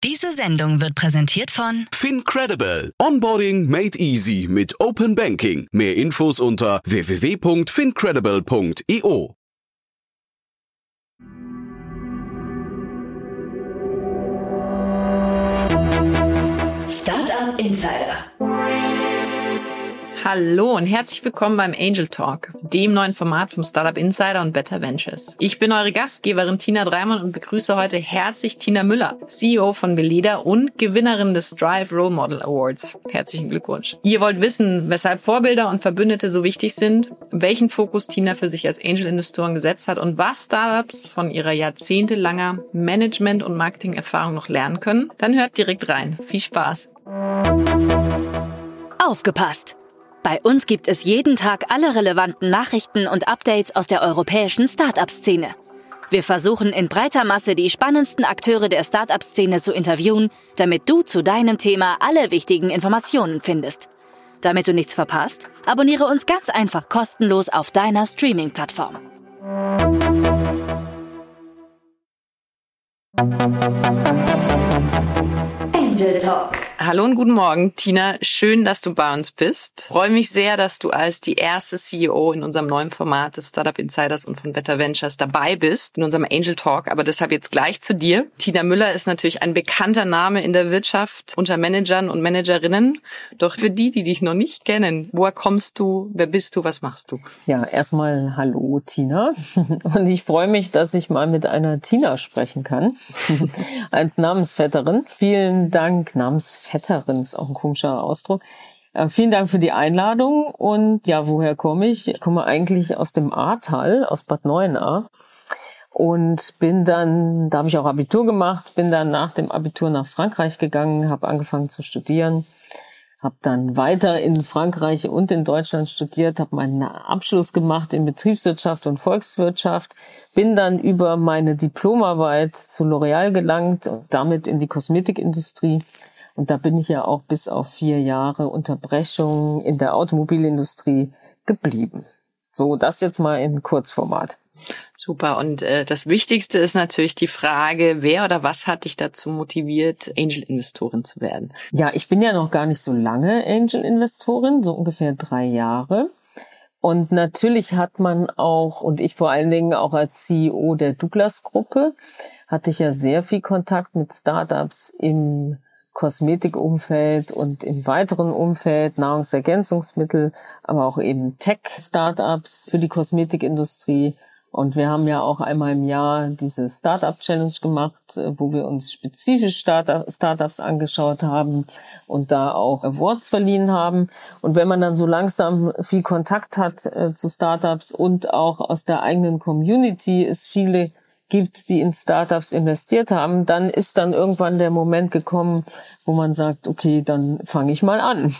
Diese Sendung wird präsentiert von FinCredible. Onboarding made easy mit Open Banking. Mehr Infos unter www.fincredible.io. Startup Insider. Hallo und herzlich willkommen beim Angel Talk, dem neuen Format vom Startup Insider und Better Ventures. Ich bin eure Gastgeberin Tina Dreimann und begrüße heute herzlich Tina Müller, CEO von Veleda und Gewinnerin des Drive Role Model Awards. Herzlichen Glückwunsch. Ihr wollt wissen, weshalb Vorbilder und Verbündete so wichtig sind, welchen Fokus Tina für sich als Angel-Investoren gesetzt hat und was Startups von ihrer jahrzehntelanger Management- und Marketing-Erfahrung noch lernen können? Dann hört direkt rein. Viel Spaß. Aufgepasst! Bei uns gibt es jeden Tag alle relevanten Nachrichten und Updates aus der europäischen Startup-Szene. Wir versuchen in breiter Masse die spannendsten Akteure der Startup-Szene zu interviewen, damit du zu deinem Thema alle wichtigen Informationen findest. Damit du nichts verpasst, abonniere uns ganz einfach kostenlos auf deiner Streaming-Plattform. Angel Talk. Hallo und guten Morgen, Tina. Schön, dass du bei uns bist. Freue mich sehr, dass du als die erste CEO in unserem neuen Format des Startup Insiders und von Better Ventures dabei bist, in unserem Angel Talk. Aber deshalb jetzt gleich zu dir. Tina Müller ist natürlich ein bekannter Name in der Wirtschaft unter Managern und Managerinnen. Doch für die dich noch nicht kennen, woher kommst du, wer bist du, was machst du? Ja, erstmal hallo Tina. Und ich freue mich, dass ich mal mit einer Tina sprechen kann, als Namensvetterin. Vielen Dank, Namensvetterin ist auch ein komischer Ausdruck. Vielen Dank für die Einladung. Und ja, woher komme ich? Ich komme eigentlich aus dem Ahrtal, aus Bad Neuenahr. Und bin dann, da habe ich auch Abitur gemacht, bin dann nach dem Abitur nach Frankreich gegangen, habe angefangen zu studieren, habe dann weiter in Frankreich und in Deutschland studiert, habe meinen Abschluss gemacht in Betriebswirtschaft und Volkswirtschaft, bin dann über meine Diplomarbeit zu L'Oréal gelangt und damit in die Kosmetikindustrie. Und da bin ich ja auch bis auf 4 Jahre Unterbrechung in der Automobilindustrie geblieben. So, das jetzt mal in Kurzformat. Super. Und das Wichtigste ist natürlich die Frage, wer oder was hat dich dazu motiviert, Angel-Investorin zu werden? Ja, ich bin ja noch gar nicht so lange Angel-Investorin, so ungefähr 3 Jahre. Und natürlich hat man auch, und ich vor allen Dingen auch als CEO der Douglas-Gruppe, hatte ich ja sehr viel Kontakt mit Startups im Kosmetikumfeld und im weiteren Umfeld, Nahrungsergänzungsmittel, aber auch eben Tech-Startups für die Kosmetikindustrie. Und wir haben ja auch einmal im Jahr diese Startup-Challenge gemacht, wo wir uns spezifisch Startups angeschaut haben und da auch Awards verliehen haben. Und wenn man dann so langsam viel Kontakt hat zu Startups und auch aus der eigenen Community es viele gibt, die in Startups investiert haben, dann ist dann irgendwann der Moment gekommen, wo man sagt, okay, dann fange ich mal an.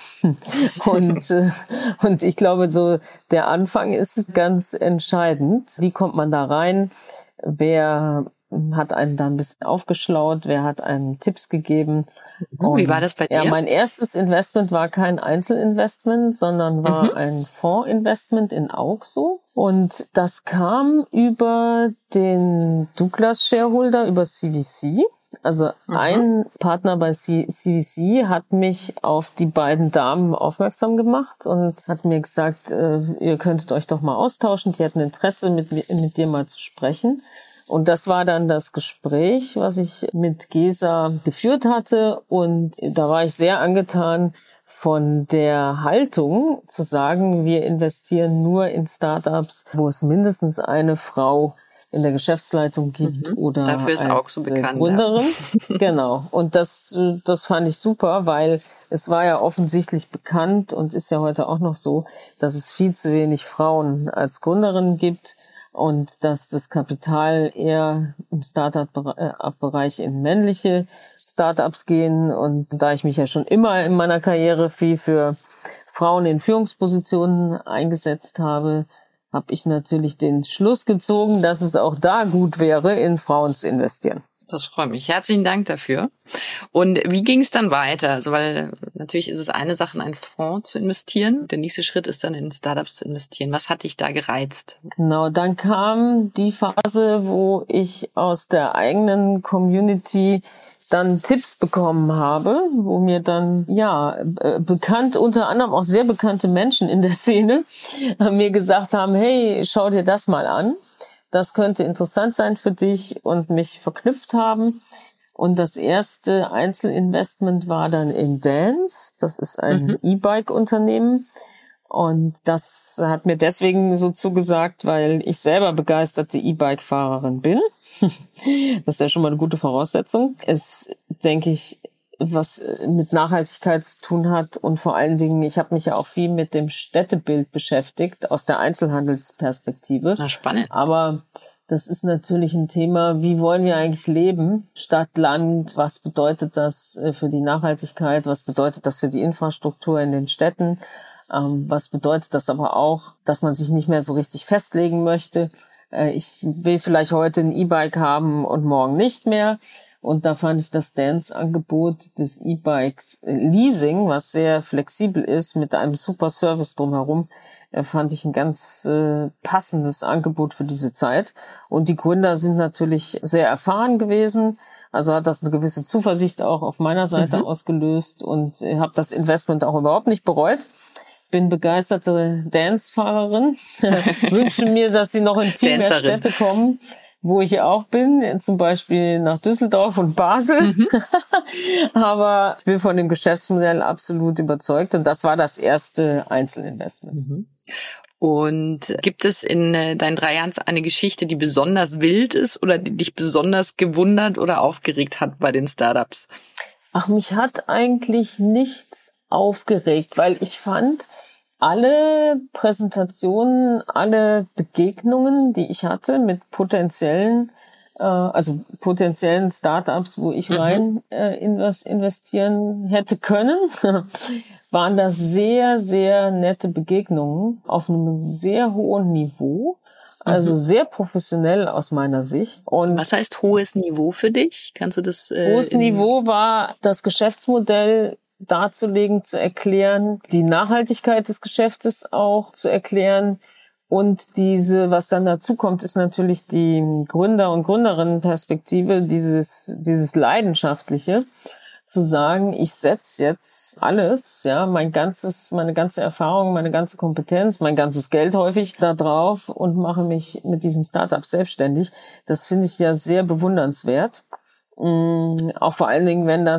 Und ich glaube, so der Anfang ist ganz entscheidend. Wie kommt man da rein? Wer hat einen da ein bisschen aufgeschlaut? Wer hat einem Tipps gegeben? Wie war das bei dir? Ja, mein erstes Investment war kein Einzelinvestment, sondern war ein Fondsinvestment in Auxo. Und das kam über den Douglas Shareholder, über CVC. Also ein Partner bei CVC hat mich auf die beiden Damen aufmerksam gemacht und hat mir gesagt, ihr könntet euch doch mal austauschen. Die hatten Interesse, mit dir mal zu sprechen. Und das war dann das Gespräch, was ich mit Gesa geführt hatte. Und da war ich sehr angetan von der Haltung zu sagen, wir investieren nur in Startups, wo es mindestens eine Frau in der Geschäftsleitung gibt oder dafür ist als auch so bekannt, Gründerin. Ja. Genau. Und das fand ich super, weil es war ja offensichtlich bekannt und ist ja heute auch noch so, dass es viel zu wenig Frauen als Gründerinnen gibt. Und dass das Kapital eher im Startup-Bereich in männliche Startups gehen. Und da ich mich ja schon immer in meiner Karriere viel für Frauen in Führungspositionen eingesetzt habe, habe ich natürlich den Schluss gezogen, dass es auch da gut wäre, in Frauen zu investieren. Das freut mich. Herzlichen Dank dafür. Und wie ging es dann weiter? Also, weil natürlich ist es eine Sache, in einen Fonds zu investieren. Der nächste Schritt ist dann in Startups zu investieren. Was hat dich da gereizt? Genau, dann kam die Phase, wo ich aus der eigenen Community dann Tipps bekommen habe, wo mir dann bekannt, unter anderem auch sehr bekannte Menschen in der Szene mir gesagt haben, hey, schau dir das mal an, das könnte interessant sein für dich und mich verknüpft haben. Und das erste Einzelinvestment war dann in Dance, das ist ein E-Bike-Unternehmen. Und das hat mir deswegen so zugesagt, weil ich selber begeisterte E-Bike-Fahrerin bin. Das ist ja schon mal eine gute Voraussetzung. Es, denke ich, was mit Nachhaltigkeit zu tun hat und vor allen Dingen, ich habe mich ja auch viel mit dem Städtebild beschäftigt, aus der Einzelhandelsperspektive. Na, spannend. Aber das ist natürlich ein Thema, wie wollen wir eigentlich leben? Stadt, Land, was bedeutet das für die Nachhaltigkeit? Was bedeutet das für die Infrastruktur in den Städten? Was bedeutet das aber auch, dass man sich nicht mehr so richtig festlegen möchte? Ich will vielleicht heute ein E-Bike haben und morgen nicht mehr. Und da fand ich das Dance-Angebot des E-Bikes Leasing, was sehr flexibel ist, mit einem super Service drumherum, fand ich ein ganz passendes Angebot für diese Zeit. Und die Gründer sind natürlich sehr erfahren gewesen. Also hat das eine gewisse Zuversicht auch auf meiner Seite ausgelöst und habe das Investment auch überhaupt nicht bereut. Bin begeisterte Dance-Fahrerin. Wünsche mir, dass sie noch in viel mehr Städte kommen, wo ich auch bin, zum Beispiel nach Düsseldorf und Basel. Aber ich bin von dem Geschäftsmodell absolut überzeugt und das war das erste Einzelinvestment. Und gibt es in deinen 3 Jahren eine Geschichte, die besonders wild ist oder die dich besonders gewundert oder aufgeregt hat bei den Startups? Ach, mich hat eigentlich nichts aufgeregt, weil ich fand, alle Präsentationen, alle Begegnungen, die ich hatte mit potenziellen Startups, wo ich rein investieren hätte können, waren das sehr, sehr nette Begegnungen auf einem sehr hohen Niveau. Also sehr professionell aus meiner Sicht. Und was heißt hohes Niveau für dich? Kannst du das? Hohes Niveau war das Geschäftsmodell darzulegen, zu erklären, die Nachhaltigkeit des Geschäftes auch zu erklären. Und was dann dazu kommt, ist natürlich die Gründer- und Gründerinnenperspektive, dieses Leidenschaftliche, zu sagen, ich setze jetzt alles, ja, meine ganze Erfahrung, meine ganze Kompetenz, mein ganzes Geld häufig da drauf und mache mich mit diesem Startup selbstständig. Das finde ich ja sehr bewundernswert. Auch vor allen Dingen, wenn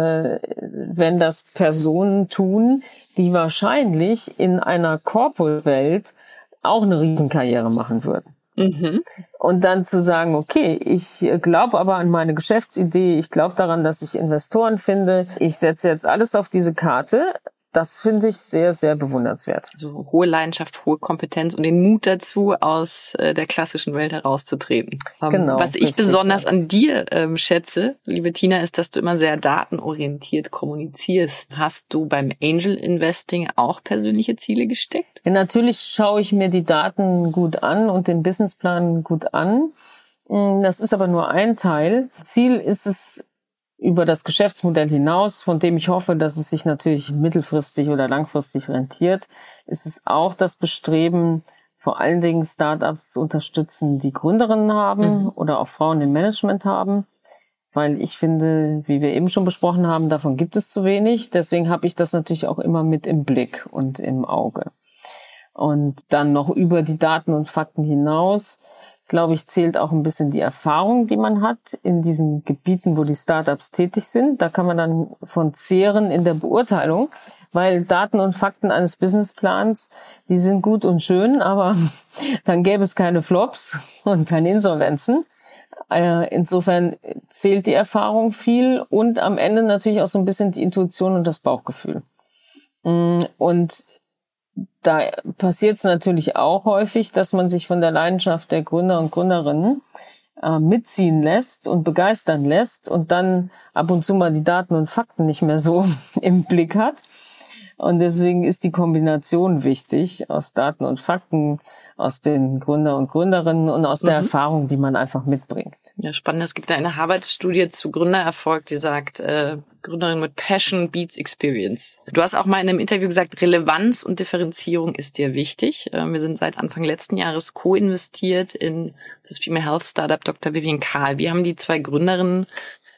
das Personen tun, die wahrscheinlich in einer Corporate-Welt auch eine Riesenkarriere machen würden. Und dann zu sagen, okay, ich glaube aber an meine Geschäftsidee, ich glaube daran, dass ich Investoren finde, ich setze jetzt alles auf diese Karte, das finde ich sehr, sehr bewundernswert. Also hohe Leidenschaft, hohe Kompetenz und den Mut dazu, aus der klassischen Welt herauszutreten. Genau. Was ich besonders an dir schätze, liebe Tina, ist, dass du immer sehr datenorientiert kommunizierst. Hast du beim Angel Investing auch persönliche Ziele gesteckt? Ja, natürlich schaue ich mir die Daten gut an und den Businessplan gut an. Das ist aber nur ein Teil. Ziel ist es, über das Geschäftsmodell hinaus, von dem ich hoffe, dass es sich natürlich mittelfristig oder langfristig rentiert, ist es auch das Bestreben, vor allen Dingen Startups zu unterstützen, die Gründerinnen haben oder auch Frauen im Management haben, weil ich finde, wie wir eben schon besprochen haben, davon gibt es zu wenig. Deswegen habe ich das natürlich auch immer mit im Blick und im Auge. Und dann noch über die Daten und Fakten hinaus, glaube ich, zählt auch ein bisschen die Erfahrung, die man hat in diesen Gebieten, wo die Startups tätig sind. Da kann man dann von zehren in der Beurteilung, weil Daten und Fakten eines Businessplans, die sind gut und schön, aber dann gäbe es keine Flops und keine Insolvenzen. Insofern zählt die Erfahrung viel und am Ende natürlich auch so ein bisschen die Intuition und das Bauchgefühl. Und da passiert es natürlich auch häufig, dass man sich von der Leidenschaft der Gründer und Gründerinnen mitziehen lässt und begeistern lässt und dann ab und zu mal die Daten und Fakten nicht mehr so im Blick hat. Und deswegen ist die Kombination wichtig aus Daten und Fakten, aus den Gründer und Gründerinnen und aus der Erfahrung, die man einfach mitbringt. Ja, spannend. Es gibt da eine Harvard-Studie zu Gründererfolg, die sagt, Gründerin mit Passion beats Experience. Du hast auch mal in einem Interview gesagt, Relevanz und Differenzierung ist dir wichtig. Wir sind seit Anfang letzten Jahres co-investiert in das Female Health Startup Dr. Vivian Kahl. Wie haben die 2 Gründerinnen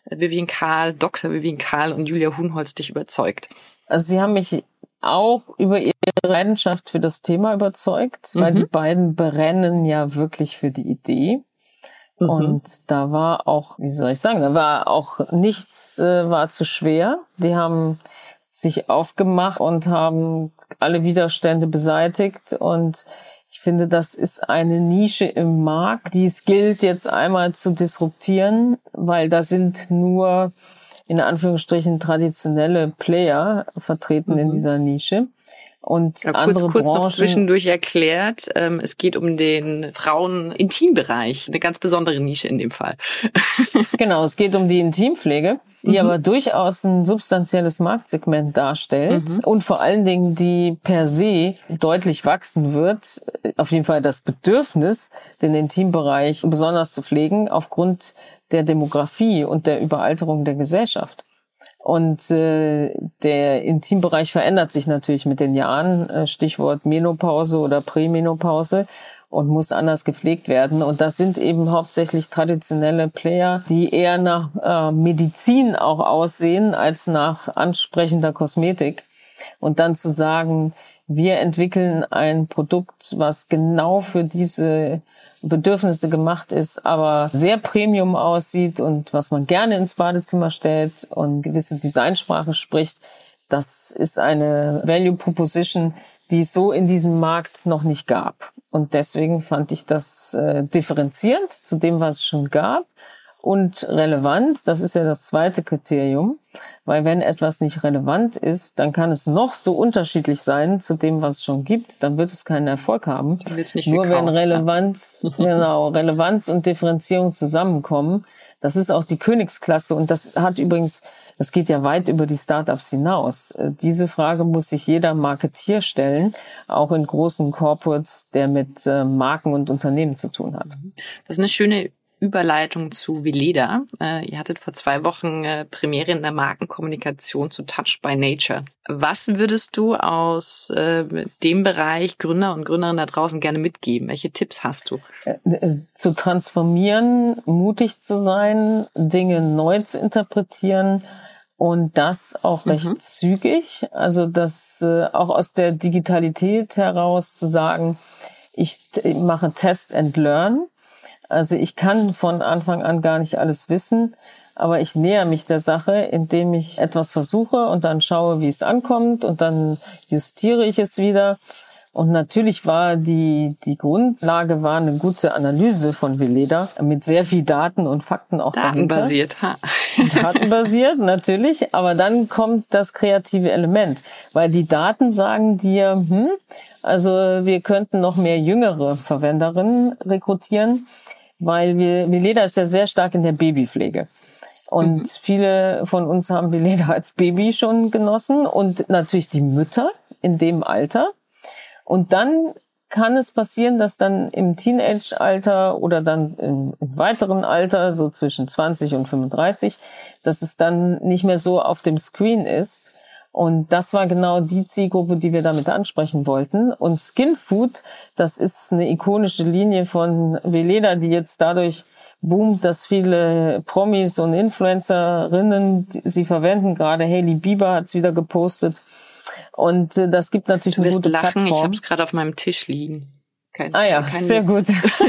Vivian Kahl, Dr. Vivian Kahl und Julia Huhnholz dich überzeugt? Also sie haben mich auch über ihre Leidenschaft für das Thema überzeugt, weil die beiden brennen ja wirklich für die Idee. Und da war auch, wie soll ich sagen, da war auch nichts, war zu schwer. Die haben sich aufgemacht und haben alle Widerstände beseitigt. Und ich finde, das ist eine Nische im Markt, die es gilt jetzt einmal zu disruptieren, weil da sind nur in Anführungsstrichen traditionelle Player vertreten in dieser Nische. Und andere kurz Branchen, noch zwischendurch erklärt, es geht um den Frauen-Intimbereich, eine ganz besondere Nische in dem Fall. Genau, es geht um die Intimpflege, die aber durchaus ein substanzielles Marktsegment darstellt und vor allen Dingen die per se deutlich wachsen wird, auf jeden Fall das Bedürfnis, den Intimbereich besonders zu pflegen, aufgrund der Demografie und der Überalterung der Gesellschaft. Und der Intimbereich verändert sich natürlich mit den Jahren, Stichwort Menopause oder Prämenopause, und muss anders gepflegt werden. Und das sind eben hauptsächlich traditionelle Player, die eher nach Medizin auch aussehen als nach ansprechender Kosmetik. Und dann zu sagen, wir entwickeln ein Produkt, was genau für diese Bedürfnisse gemacht ist, aber sehr Premium aussieht und was man gerne ins Badezimmer stellt und gewisse Designsprache spricht, das ist eine Value Proposition, die es so in diesem Markt noch nicht gab. Und deswegen fand ich das differenzierend zu dem, was es schon gab, und relevant. Das ist ja das zweite Kriterium, weil wenn etwas nicht relevant ist, dann kann es noch so unterschiedlich sein zu dem, was es schon gibt, dann wird es keinen Erfolg haben. Nur wenn Relevanz und Differenzierung zusammenkommen, das ist auch die Königsklasse, und das geht ja weit über die Startups hinaus. Diese Frage muss sich jeder Marketier stellen, auch in großen Corporates, der mit Marken und Unternehmen zu tun hat. Das ist eine schöne Überleitung zu Weleda. Ihr hattet vor 2 Wochen Premiere in der Markenkommunikation zu Touch by Nature. Was würdest du aus dem Bereich Gründer und Gründerinnen da draußen gerne mitgeben? Welche Tipps hast du? Zu transformieren, mutig zu sein, Dinge neu zu interpretieren und das auch recht zügig. Also das auch aus der Digitalität heraus zu sagen, ich mache Test and Learn. Also ich kann von Anfang an gar nicht alles wissen, aber ich näher mich der Sache, indem ich etwas versuche und dann schaue, wie es ankommt, und dann justiere ich es wieder. Und natürlich war die Grundlage war eine gute Analyse von Weleda mit sehr viel Daten und Fakten auch datenbasiert, Datenbasiert, natürlich, aber dann kommt das kreative Element, weil die Daten sagen dir, also wir könnten noch mehr jüngere Verwenderinnen rekrutieren, weil Weleda ist ja sehr stark in der Babypflege. Und viele von uns haben Weleda als Baby schon genossen, und natürlich die Mütter in dem Alter. Und dann kann es passieren, dass dann im Teenage-Alter oder dann im weiteren Alter, so zwischen 20 und 35, dass es dann nicht mehr so auf dem Screen ist. Und das war genau die Zielgruppe, die wir damit ansprechen wollten. Und Skin Food, das ist eine ikonische Linie von Weleda, die jetzt dadurch boomt, dass viele Promis und Influencerinnen sie verwenden. Gerade Hailey Bieber hat es wieder gepostet. Und das gibt natürlich eine gute Plattform. Ich habe es gerade auf meinem Tisch liegen. Sehr gut.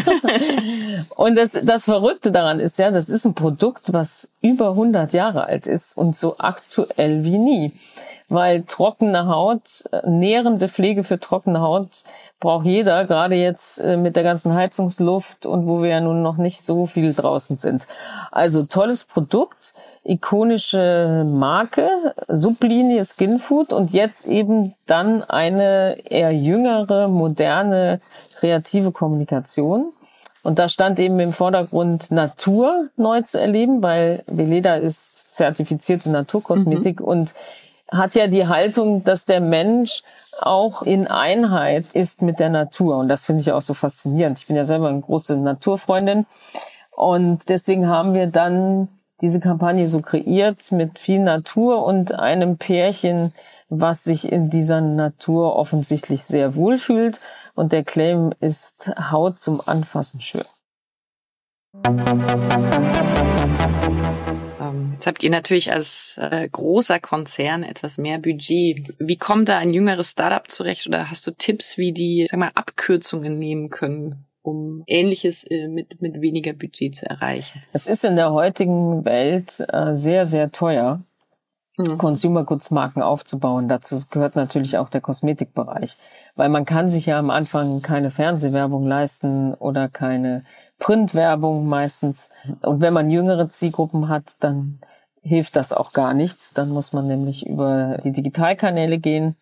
Und das Verrückte daran ist ja, das ist ein Produkt, was über 100 Jahre alt ist und so aktuell wie nie. Weil trockene Haut, nährende Pflege für trockene Haut braucht jeder, gerade jetzt mit der ganzen Heizungsluft und wo wir ja nun noch nicht so viel draußen sind. Also tolles Produkt, ikonische Marke, Sublinie Skin Food, und jetzt eben dann eine eher jüngere, moderne, kreative Kommunikation. Und da stand eben im Vordergrund, Natur neu zu erleben, weil Weleda ist zertifizierte Naturkosmetik und hat ja die Haltung, dass der Mensch auch in Einheit ist mit der Natur. Und das finde ich auch so faszinierend. Ich bin ja selber eine große Naturfreundin. Und deswegen haben wir dann diese Kampagne so kreiert mit viel Natur und einem Pärchen, was sich in dieser Natur offensichtlich sehr wohlfühlt. Und der Claim ist Haut zum Anfassen schön. Jetzt habt ihr natürlich als großer Konzern etwas mehr Budget. Wie kommt da ein jüngeres Startup zurecht oder hast du Tipps, wie die, Abkürzungen nehmen können, um Ähnliches mit weniger Budget zu erreichen? Es ist in der heutigen Welt sehr, sehr teuer, Consumer Goods Marken aufzubauen. Dazu gehört natürlich auch der Kosmetikbereich, weil man kann sich ja am Anfang keine Fernsehwerbung leisten oder keine Printwerbung meistens. Und wenn man jüngere Zielgruppen hat, dann hilft das auch gar nichts. Dann muss man nämlich über die Digitalkanäle gehen.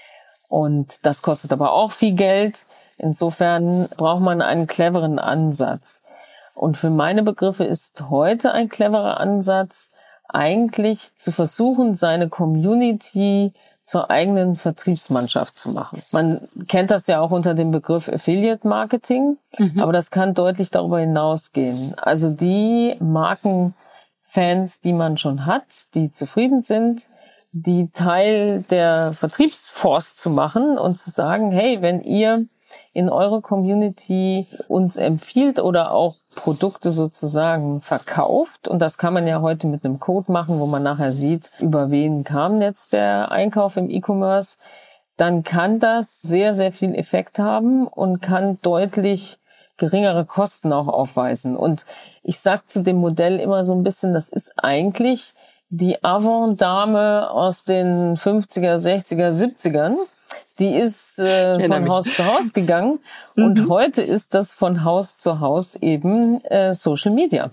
Und das kostet aber auch viel Geld. Insofern braucht man einen cleveren Ansatz. Und für meine Begriffe ist heute ein cleverer Ansatz, eigentlich zu versuchen, seine Community zur eigenen Vertriebsmannschaft zu machen. Man kennt das ja auch unter dem Begriff Affiliate Marketing, aber das kann deutlich darüber hinausgehen. Also die Markenfans, die man schon hat, die zufrieden sind, die Teil der Vertriebsforce zu machen und zu sagen, hey, wenn ihr in eurer Community uns empfiehlt oder auch Produkte sozusagen verkauft, und das kann man ja heute mit einem Code machen, wo man nachher sieht, über wen kam jetzt der Einkauf im E-Commerce, dann kann das sehr, sehr viel Effekt haben und kann deutlich geringere Kosten auch aufweisen. Und ich sage zu dem Modell immer so ein bisschen, das ist eigentlich die Avant-Dame aus den 50er, 60er, 70ern, die ist von Haus zu Haus gegangen und heute ist das von Haus zu Haus eben Social Media.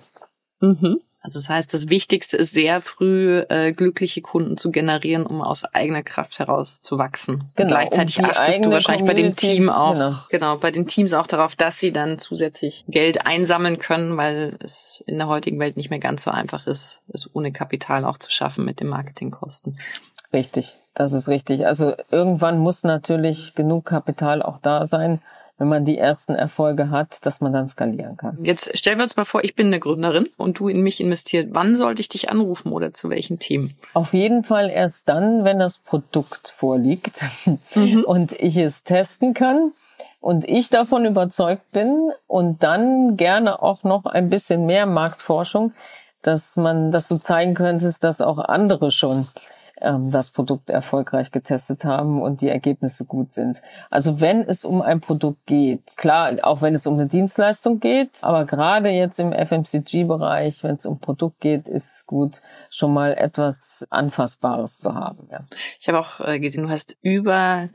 Also das heißt, das Wichtigste ist sehr früh glückliche Kunden zu generieren, um aus eigener Kraft heraus zu wachsen. Genau. Und gleichzeitig achtest du wahrscheinlich bei dem Team auch, bei den Teams auch darauf, dass sie dann zusätzlich Geld einsammeln können, weil es in der heutigen Welt nicht mehr ganz so einfach ist, es ohne Kapital auch zu schaffen mit den Marketingkosten. Richtig. Das ist richtig. Also irgendwann muss natürlich genug Kapital auch da sein, wenn man die ersten Erfolge hat, dass man dann skalieren kann. Jetzt stellen wir uns mal vor, ich bin eine Gründerin und du in mich investiert. Wann sollte ich dich anrufen oder zu welchen Themen? Auf jeden Fall erst dann, wenn das Produkt vorliegt und ich es testen kann und ich davon überzeugt bin, und dann gerne auch noch ein bisschen mehr Marktforschung, dass du zeigen könntest, dass auch andere schon das Produkt erfolgreich getestet haben und die Ergebnisse gut sind. Also wenn es um ein Produkt geht, klar, auch wenn es um eine Dienstleistung geht, aber gerade jetzt im FMCG-Bereich, wenn es um Produkt geht, ist es gut, schon mal etwas Anfassbares zu haben. Ja. Ich habe auch gesehen, du hast über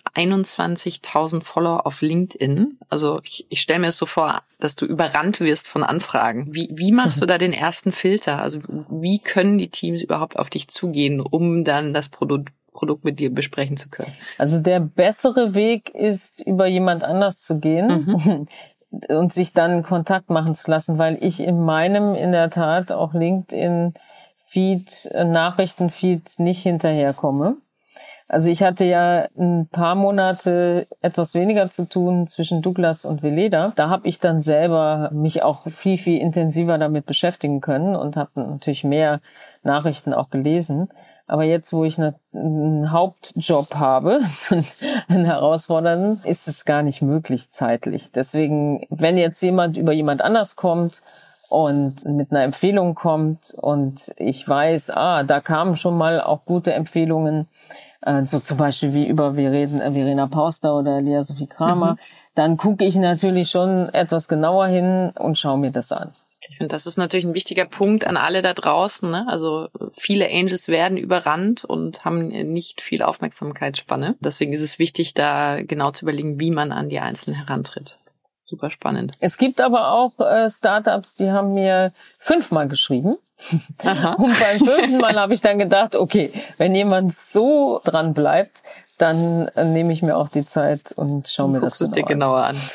221.000 Follower auf LinkedIn. Also ich stelle mir es so vor, dass du überrannt wirst von Anfragen. Wie machst du da den ersten Filter? Also wie können die Teams überhaupt auf dich zugehen, um dann das Produkt mit dir besprechen zu können? Also der bessere Weg ist, über jemand anders zu gehen und sich dann Kontakt machen zu lassen, weil ich in der Tat auch LinkedIn-Feed, Nachrichten-Feed nicht hinterherkomme. Also ich hatte ja ein paar Monate etwas weniger zu tun zwischen Douglas und Veleda. Da habe ich dann selber mich auch viel, viel intensiver damit beschäftigen können und habe natürlich mehr Nachrichten auch gelesen. Aber jetzt, wo ich einen Hauptjob habe, einen herausfordernden, ist es gar nicht möglich zeitlich. Deswegen, wenn jetzt jemand über jemand anders kommt und mit einer Empfehlung kommt und ich weiß, da kamen schon mal auch gute Empfehlungen, so zum Beispiel wie über Verena Pauster oder Lea Sophie Kramer, dann gucke ich natürlich schon etwas genauer hin und schaue mir das an. Ich finde, das ist natürlich ein wichtiger Punkt an alle da draußen, ne? Also viele Angels werden überrannt und haben nicht viel Aufmerksamkeitsspanne. Deswegen ist es wichtig, da genau zu überlegen, wie man an die Einzelnen herantritt. Super spannend. Es gibt aber auch Startups, die haben mir 5-mal geschrieben. Aha. Und beim 5. Mal habe ich dann gedacht, okay, wenn jemand so dran bleibt, dann nehme ich mir auch die Zeit und schaue mir das genauer an.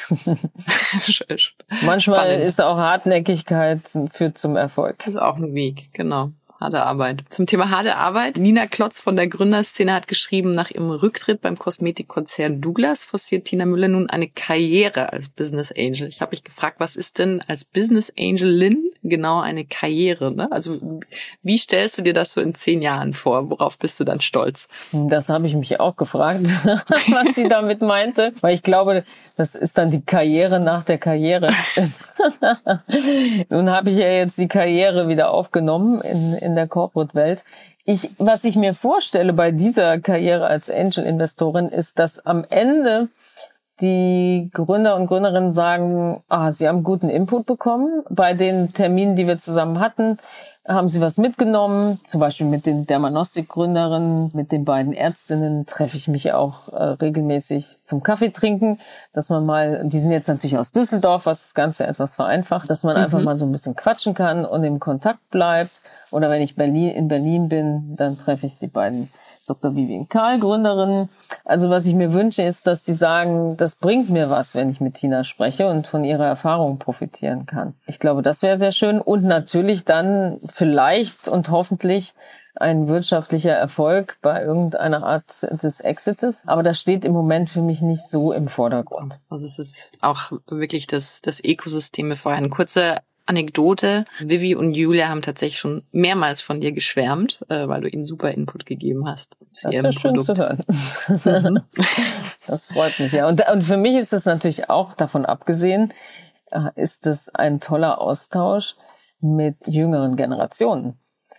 Manchmal Spannend. ist auch Hartnäckigkeit führt zum Erfolg. Das ist auch ein Weg, genau. Harte Arbeit. Zum Thema harte Arbeit. Nina Klotz von der Gründerszene hat geschrieben, nach ihrem Rücktritt beim Kosmetikkonzern Douglas forciert Tina Müller nun eine Karriere als Business Angel. Ich habe mich gefragt, was ist denn als Business Angelin genau eine Karriere? Ne? Also wie stellst du dir das so in 10 Jahren vor? Worauf bist du dann stolz? Das habe ich mich auch gefragt, was sie damit meinte. Weil ich glaube, das ist dann die Karriere nach der Karriere. Nun habe ich ja jetzt die Karriere wieder aufgenommen in in der Corporate-Welt. Was ich mir vorstelle bei dieser Karriere als Angel-Investorin ist, dass am Ende die Gründer und Gründerinnen sagen, sie haben guten Input bekommen. Bei den Terminen, die wir zusammen hatten, haben sie was mitgenommen. Zum Beispiel mit den Dermanostik-Gründerinnen, mit den beiden Ärztinnen treffe ich mich auch regelmäßig zum Kaffee trinken, dass man mal, die sind jetzt natürlich aus Düsseldorf, was das Ganze etwas vereinfacht, dass man einfach mal so ein bisschen quatschen kann und im Kontakt bleibt. Oder wenn ich in Berlin bin, dann treffe ich die beiden Dr. Vivian Karl, Gründerinnen. Also was ich mir wünsche, ist, dass die sagen, das bringt mir was, wenn ich mit Tina spreche und von ihrer Erfahrung profitieren kann. Ich glaube, das wäre sehr schön. Und natürlich dann vielleicht und hoffentlich ein wirtschaftlicher Erfolg bei irgendeiner Art des Exites. Aber das steht im Moment für mich nicht so im Vordergrund. Also es ist auch wirklich das Ökosystem vorher. Eine kurze Anekdote. Vivi und Julia haben tatsächlich schon mehrmals von dir geschwärmt, weil du ihnen super Input gegeben hast zu ihrem Produkt. Das ist schön zu hören. Das freut mich, ja. Und für mich ist es natürlich auch, davon abgesehen, ist es ein toller Austausch mit jüngeren Generationen.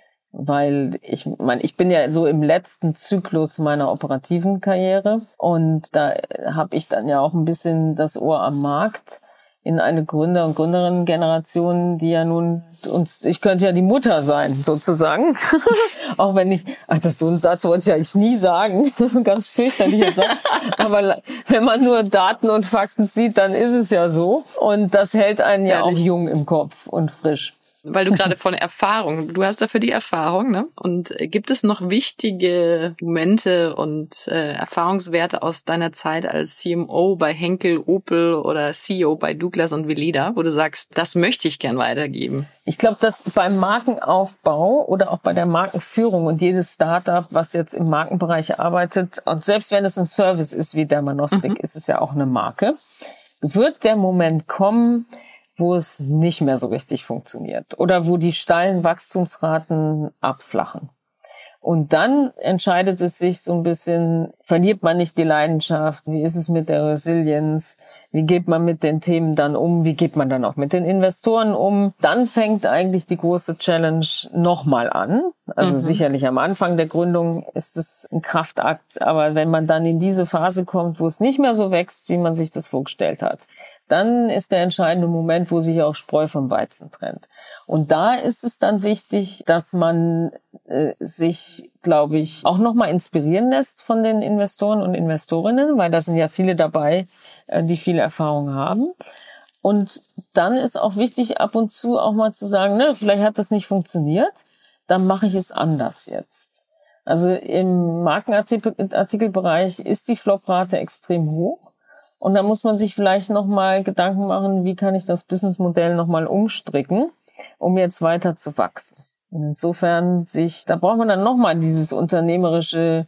Weil ich bin ja so im letzten Zyklus meiner operativen Karriere und da habe ich dann ja auch ein bisschen das Ohr am Markt in eine Gründer- und Gründerinnen-Generation, die ja nun ich könnte ja die Mutter sein, sozusagen. Auch wenn das ist so ein Satz, wollte ich ja eigentlich nie sagen. Ganz fürchterlicher Satz. Aber wenn man nur Daten und Fakten sieht, dann ist es ja so. Und das hält einen ja auch jung im Kopf und frisch. Weil du gerade von Erfahrung, du hast dafür die Erfahrung, ne? Und gibt es noch wichtige Momente und Erfahrungswerte aus deiner Zeit als CMO bei Henkel, Opel oder CEO bei Douglas und Veleda, wo du sagst, das möchte ich gern weitergeben? Ich glaube, dass beim Markenaufbau oder auch bei der Markenführung und jedes Startup, was jetzt im Markenbereich arbeitet, und selbst wenn es ein Service ist wie Dermanostik, ist es ja auch eine Marke, wird der Moment kommen, wo es nicht mehr so richtig funktioniert oder wo die steilen Wachstumsraten abflachen. Und dann entscheidet es sich so ein bisschen, verliert man nicht die Leidenschaft, wie ist es mit der Resilienz, wie geht man mit den Themen dann um, wie geht man dann auch mit den Investoren um. Dann fängt eigentlich die große Challenge nochmal an. Also sicherlich am Anfang der Gründung ist es ein Kraftakt, aber wenn man dann in diese Phase kommt, wo es nicht mehr so wächst, wie man sich das vorgestellt hat, dann ist der entscheidende Moment, wo sich auch Spreu vom Weizen trennt. Und da ist es dann wichtig, dass man sich, glaube ich, auch nochmal inspirieren lässt von den Investoren und Investorinnen, weil da sind ja viele dabei, die viel Erfahrung haben. Und dann ist auch wichtig, ab und zu auch mal zu sagen, ne, vielleicht hat das nicht funktioniert, dann mache ich es anders jetzt. Also im Markenartikelbereich ist die Floprate extrem hoch. Und da muss man sich vielleicht nochmal Gedanken machen, wie kann ich das Businessmodell nochmal umstricken, um jetzt weiter zu wachsen. Und insofern da braucht man dann nochmal dieses unternehmerische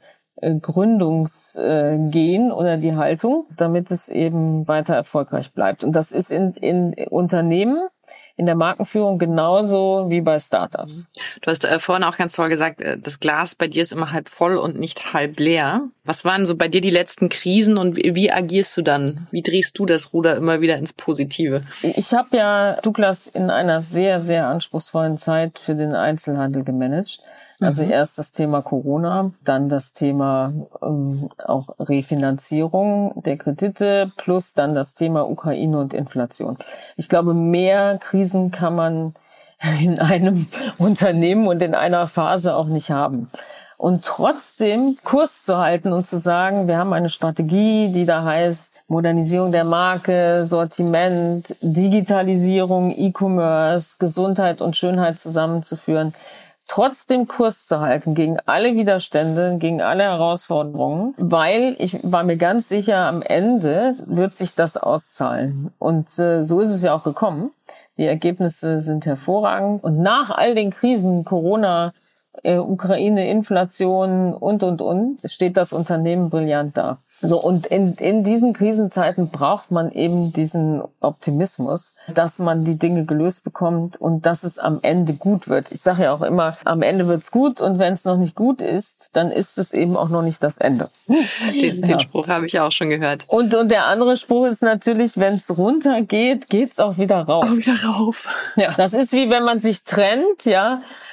Gründungsgehen oder die Haltung, damit es eben weiter erfolgreich bleibt. Und das ist in Unternehmen, in der Markenführung genauso wie bei Startups. Du hast vorhin auch ganz toll gesagt, das Glas bei dir ist immer halb voll und nicht halb leer. Was waren so bei dir die letzten Krisen und wie agierst du dann? Wie drehst du das Ruder immer wieder ins Positive? Ich habe ja Douglas in einer sehr, sehr anspruchsvollen Zeit für den Einzelhandel gemanagt. Also erst das Thema Corona, dann das Thema auch Refinanzierung der Kredite plus dann das Thema Ukraine und Inflation. Ich glaube, mehr Krisen kann man in einem Unternehmen und in einer Phase auch nicht haben. Und trotzdem Kurs zu halten und zu sagen, wir haben eine Strategie, die da heißt Modernisierung der Marke, Sortiment, Digitalisierung, E-Commerce, Gesundheit und Schönheit zusammenzuführen, trotzdem Kurs zu halten gegen alle Widerstände, gegen alle Herausforderungen, weil ich war mir ganz sicher, am Ende wird sich das auszahlen. Und so ist es ja auch gekommen. Die Ergebnisse sind hervorragend. Und nach all den Krisen, Corona, Ukraine, Inflation und, steht das Unternehmen brillant da. So, und in diesen Krisenzeiten braucht man eben diesen Optimismus, dass man die Dinge gelöst bekommt und dass es am Ende gut wird. Ich sage ja auch immer, am Ende wird's gut und wenn es noch nicht gut ist, dann ist es eben auch noch nicht das Ende. Den Spruch habe ich auch schon gehört. Und der andere Spruch ist natürlich, wenn es runtergeht, geht's auch wieder rauf. Auch wieder rauf. Ja, das ist wie wenn man sich trennt, ja.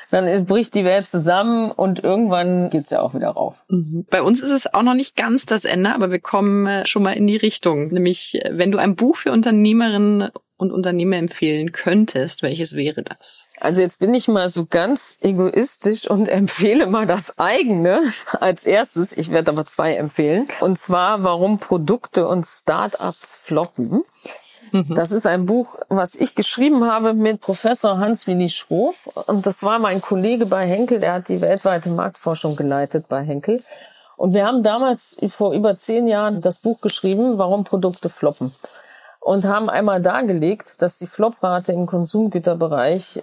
dann bricht die Welt zusammen und irgendwann geht's ja auch wieder rauf. Bei uns ist es auch noch nicht ganz das Ende, aber wir kommen schon mal in die Richtung. Nämlich, wenn du ein Buch für Unternehmerinnen und Unternehmer empfehlen könntest, welches wäre das? Also jetzt bin ich mal so ganz egoistisch und empfehle mal das eigene als erstes. Ich werde aber 2 empfehlen. Und zwar, warum Produkte und Startups floppen. Das ist ein Buch, was ich geschrieben habe mit Professor Hans-Willi Schroff. Und das war mein Kollege bei Henkel, der hat die weltweite Marktforschung geleitet bei Henkel. Und wir haben damals vor über 10 Jahren das Buch geschrieben, warum Produkte floppen. Und haben einmal dargelegt, dass die Floprate im Konsumgüterbereich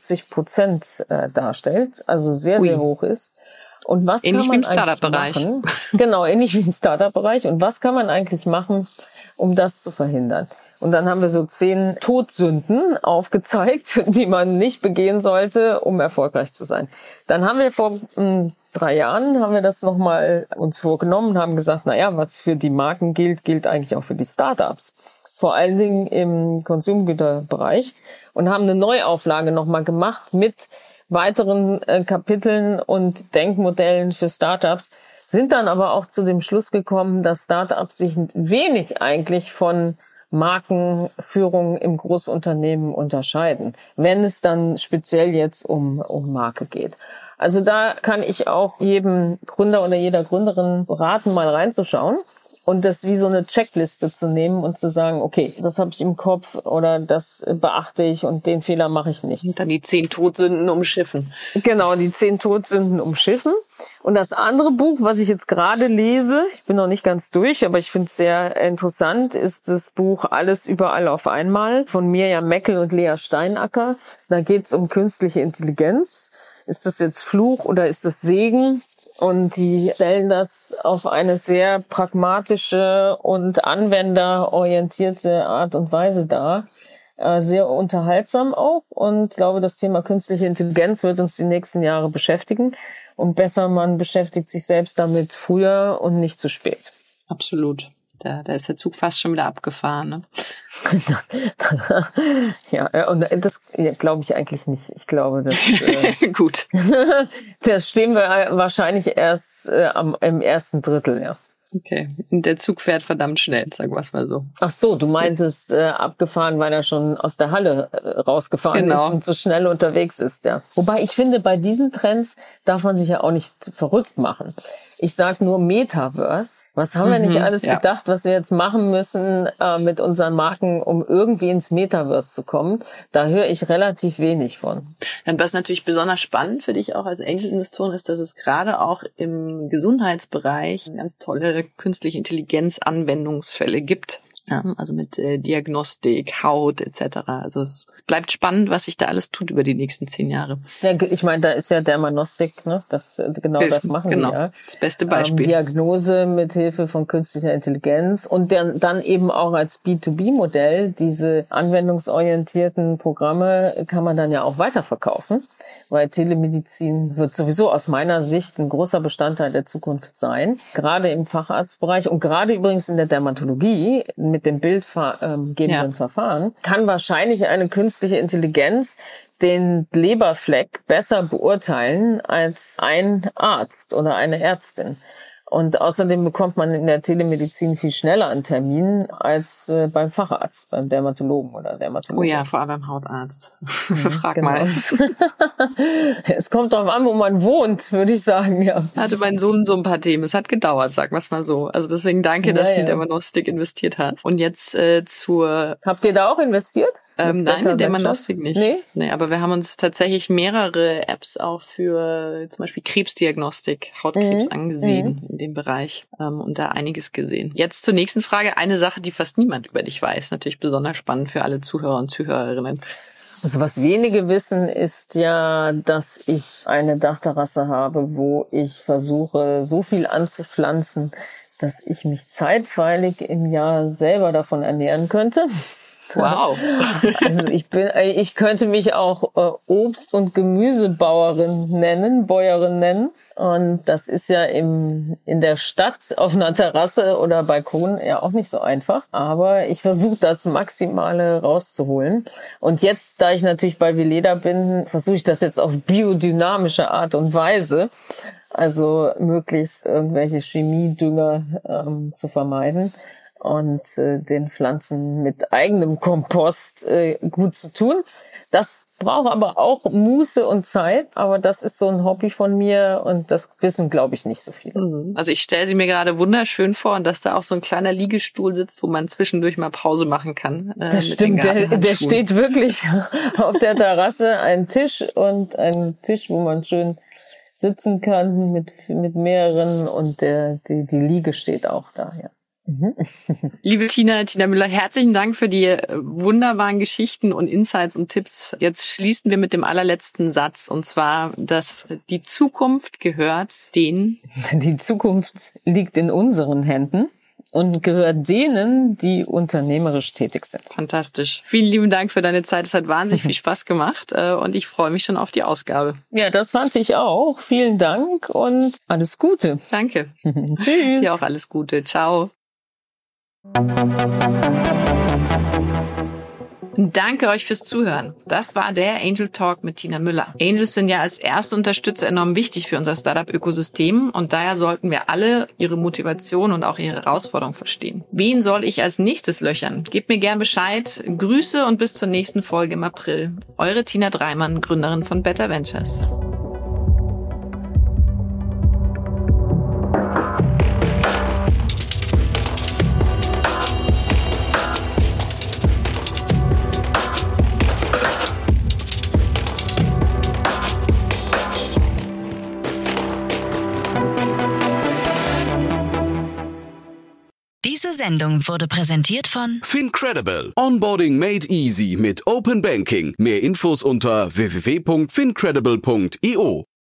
70% darstellt, also sehr, sehr hoch ist. Und was ähnlich kann man wie im Startup-Bereich. machen? Genau, ähnlich wie im Startup-Bereich. Und was kann man eigentlich machen, um das zu verhindern? Und dann haben wir so 10 Todsünden aufgezeigt, die man nicht begehen sollte, um erfolgreich zu sein. Dann haben wir vor 3 Jahren haben wir das nochmal uns vorgenommen und haben gesagt, was für die Marken gilt eigentlich auch für die Startups. Vor allen Dingen im Konsumgüterbereich, und haben eine Neuauflage nochmal gemacht mit weiteren Kapiteln und Denkmodellen für Startups, sind dann aber auch zu dem Schluss gekommen, dass Startups sich wenig eigentlich von Markenführung im Großunternehmen unterscheiden, wenn es dann speziell jetzt um Marke geht. Also da kann ich auch jedem Gründer oder jeder Gründerin raten, mal reinzuschauen. Und das wie so eine Checkliste zu nehmen und zu sagen, okay, das habe ich im Kopf oder das beachte ich und den Fehler mache ich nicht. Und dann die 10 Todsünden umschiffen. Genau, die 10 Todsünden umschiffen. Und das andere Buch, was ich jetzt gerade lese, ich bin noch nicht ganz durch, aber ich finde es sehr interessant, ist das Buch Alles überall auf einmal von Mirjam Meckel und Lea Steinacker. Da geht es um künstliche Intelligenz. Ist das jetzt Fluch oder ist das Segen? Und die stellen das auf eine sehr pragmatische und anwenderorientierte Art und Weise dar. Sehr unterhaltsam auch. Und ich glaube, das Thema künstliche Intelligenz wird uns die nächsten Jahre beschäftigen. Und besser, man beschäftigt sich selbst damit früher und nicht zu spät. Absolut. Da ist der Zug fast schon wieder abgefahren, ne? Ja, und das glaube ich eigentlich nicht. Ich glaube, das gut. Das stehen wir wahrscheinlich erst im ersten Drittel, ja. Okay, und der Zug fährt verdammt schnell, sagen wir es mal so. Ach so, du meintest abgefahren, weil er schon aus der Halle rausgefahren ist und so schnell unterwegs ist, ja. Wobei ich finde, bei diesen Trends darf man sich ja auch nicht verrückt machen. Ich sag nur Metaverse. Was haben wir nicht alles gedacht, was wir jetzt machen müssen mit unseren Marken, um irgendwie ins Metaverse zu kommen? Da höre ich relativ wenig von. Und was natürlich besonders spannend für dich auch als Angel-Investoren ist, dass es gerade auch im Gesundheitsbereich ganz tolle künstliche Intelligenz-Anwendungsfälle gibt. Ja, also mit Diagnostik, Haut etc. Also es bleibt spannend, was sich da alles tut über die nächsten 10 Jahre. Ja, ich meine, da ist ja Dermanostik, ne? Das machen genau, die ja. Das beste Beispiel. Diagnose mit Hilfe von künstlicher Intelligenz und dann eben auch als B2B-Modell diese anwendungsorientierten Programme kann man dann ja auch weiterverkaufen, weil Telemedizin wird sowieso aus meiner Sicht ein großer Bestandteil der Zukunft sein, gerade im Facharztbereich und gerade übrigens in der Dermatologie mit dem bildgebenden Verfahren, kann wahrscheinlich eine künstliche Intelligenz den Leberfleck besser beurteilen als ein Arzt oder eine Ärztin. Und außerdem bekommt man in der Telemedizin viel schneller einen Termin als beim Facharzt, beim Dermatologen oder Dermatologen. Oh ja, vor allem beim Hautarzt. Frag mal. Es kommt drauf an, wo man wohnt, würde ich sagen, ja. Hatte mein Sohn so ein paar Themen. Es hat gedauert, sagen wir es mal so. Also deswegen danke, dass du in Dermanostik investiert hast. Und jetzt Habt ihr da auch investiert? Nein, in Dermanostik nicht. Nee, aber wir haben uns tatsächlich mehrere Apps auch für zum Beispiel Krebsdiagnostik, Hautkrebs angesehen in dem Bereich und da einiges gesehen. Jetzt zur nächsten Frage. Eine Sache, die fast niemand über dich weiß. Natürlich besonders spannend für alle Zuhörer und Zuhörerinnen. Also was wenige wissen, ist ja, dass ich eine Dachterrasse habe, wo ich versuche, so viel anzupflanzen, dass ich mich zeitweilig im Jahr selber davon ernähren könnte. Wow. Also ich könnte mich auch Obst- und Gemüsebauerin nennen. Und das ist ja in der Stadt auf einer Terrasse oder Balkon ja auch nicht so einfach. Aber ich versuche das Maximale rauszuholen. Und jetzt, da ich natürlich bei Veleda bin, versuche ich das jetzt auf biodynamische Art und Weise. Also möglichst irgendwelche Chemiedünger zu vermeiden und den Pflanzen mit eigenem Kompost gut zu tun. Das braucht aber auch Muße und Zeit, aber das ist so ein Hobby von mir und das wissen, glaube ich, nicht so viele. Also ich stelle sie mir gerade wunderschön vor und dass da auch so ein kleiner Liegestuhl sitzt, wo man zwischendurch mal Pause machen kann. Das stimmt, der steht wirklich auf der Terrasse, ein Tisch, wo man schön sitzen kann mit mehreren und die Liege steht auch da, ja. Liebe Tina Müller, herzlichen Dank für die wunderbaren Geschichten und Insights und Tipps. Jetzt schließen wir mit dem allerletzten Satz, und zwar, dass die Zukunft gehört denen. Die Zukunft liegt in unseren Händen und gehört denen, die unternehmerisch tätig sind. Fantastisch. Vielen lieben Dank für deine Zeit. Es hat wahnsinnig viel Spaß gemacht und ich freue mich schon auf die Ausgabe. Ja, das fand ich auch. Vielen Dank und alles Gute. Danke. Tschüss. Dir auch alles Gute. Ciao. Danke euch fürs Zuhören. Das war der Angel Talk mit Tina Müller. Angels sind ja als erste Unterstützer enorm wichtig für unser Startup-Ökosystem und daher sollten wir alle ihre Motivation und auch ihre Herausforderung verstehen. Wen soll ich als nächstes löchern? Gebt mir gern Bescheid. Grüße und bis zur nächsten Folge im April. Eure Tina Dreimann, Gründerin von Better Ventures. Diese Sendung wurde präsentiert von FinCredible. Onboarding made easy mit Open Banking. Mehr Infos unter www.fincredible.io.